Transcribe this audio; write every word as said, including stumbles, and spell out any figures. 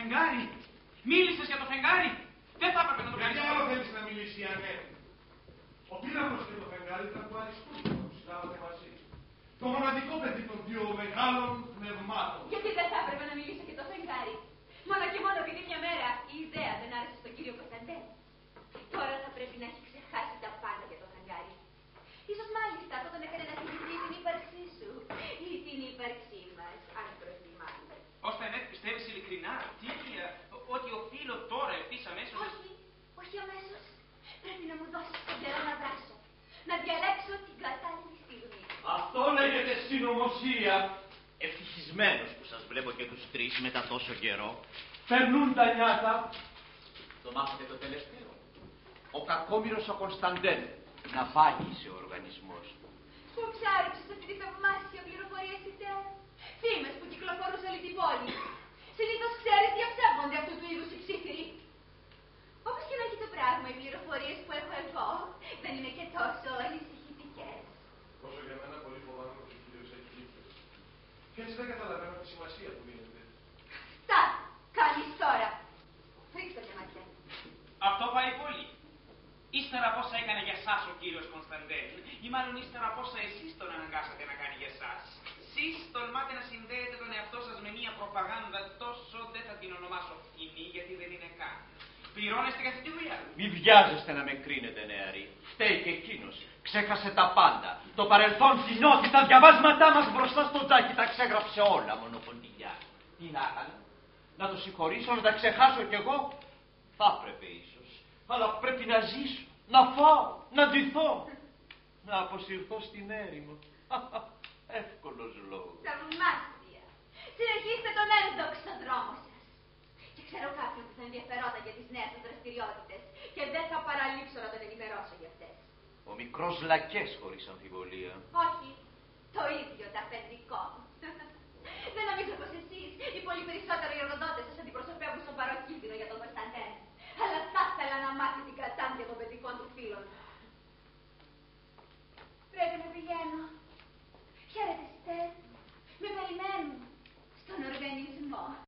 φεγγάρι. Μίλησες για το φεγγάρι. Δεν θα έπρεπε να το κάνεις. Γιατί άλλο θέλεις να μιλήσει η Ανέμη. Ο πύλαμος και το φεγγάρι ήταν του Αριστούτου που συζητάγατε μαζί. Το μοναδικό παιδί των δύο μεγάλων πνευμάτων. Γιατί δεν θα έπρεπε να μιλήσω και το φεγγάρι. Μόνο και μόνο επειδή μια μέρα η ιδέα δεν άρεσε στον κύριο Κωνσταντέλ. Τώρα θα πρέπει να έχει ξεχάσει τα πάντα για το φεγγάρι. Ίσως μάλιστα αυτό τον έκανε να θυμηθεί την ύπαρξή σου ή την ύπαρξή μας, αν προτιμάτε. Ώστε ναι, πιστεύεις ειλικρινά, Τίμια, ότι οφείλω τώρα ευθύς αμέσως. Όχι, όχι αμέσως. Πρέπει να μου δώσεις τον καιρό να δράσω. Να διαλέξω την κατάλληλη στιγμή. Αυτό λέγεται συνωμοσία. Ευτυχισμένος που σας βλέπω και τους τρεις μετά τόσο καιρό. Περνούν τα νιάτα. Το μάθατε το τελευταίο. Ο κακόμοιρος ο Κωνσταντέλ. Να βάγισε ο οργανισμός. Πού ψάριξες αυτή τη θαυμάσια πληροφορία ιδέα. Φήμες που κυκλοφορούν όλη την πόλη. Συνήθως ξέρεις διαψεύγονται αυτού του είδους οι ψήφιροι. Όπως και να έχει το πράγμα, οι πληροφορίες που έχω εγώ δεν είναι και τόσο ανησυχητικές. Όσο για μένα, πολύ φοβάμαι πως ο κύριος έχει δίκιο. Και έτσι δεν καταλαβαίνω τη σημασία που δίνεται. Τα κάνεις τώρα. Ρίξτε μια ματιά. Αυτό πάει πολύ. Ύστερα από όσα έκανε για εσάς ο κύριος Κωνσταντέλ, ή μάλλον ύστερα από όσα εσείς τον αναγκάσατε να κάνει για εσάς, εσείς τολμάτε να συνδέετε τον εαυτό σας με μια προπαγάνδα τόσο, δεν θα την ονομάσω φθηνή, γιατί δεν είναι καν. Πληρώνεστε για αυτή τη δουλειά. Μη βιάζεστε να με κρίνετε, νεαροί. Φταίει και εκείνος. Ξέχασε τα πάντα. Το παρελθόν, την όθη, τα διαβάσματά μας μπροστά στο τζάκι τα ξέγραψε όλα μονοποντιλιά. Τι να έκανα, να το συγχωρήσω, να τα ξεχάσω κι εγώ. Θα έπρεπε ίσως. Αλλά πρέπει να ζήσω, να φάω, να ντυθώ. Να αποσυρθώ στην έρημο. Εύκολος λόγος. Θαυμάσια. Συνεχίστε τον ένδοξο δρόμο σας. Και ξέρω κάποιον που θα ενδιαφερόταν για τις νέες σας δραστηριότητες και δεν θα παραλείψω να τον ενημερώσω για αυτές. Ο μικρός Λακές, χωρίς αμφιβολία. Όχι, το ίδιο τα αφεντικό μου. Δεν νομίζω πως εσείς οι πολύ περισσότεροι εργοδότες σας αντιπροσωπεύουν σοβαρό κίνδυνο για τον Κωνσταντέλ. Αλλά θα ήθελα να μάθει την κατάντια των παιδικών του φίλων. Πρέπει να πηγαίνω. Χαίρετε, Στέρ. Με περιμένουν στον οργανισμό.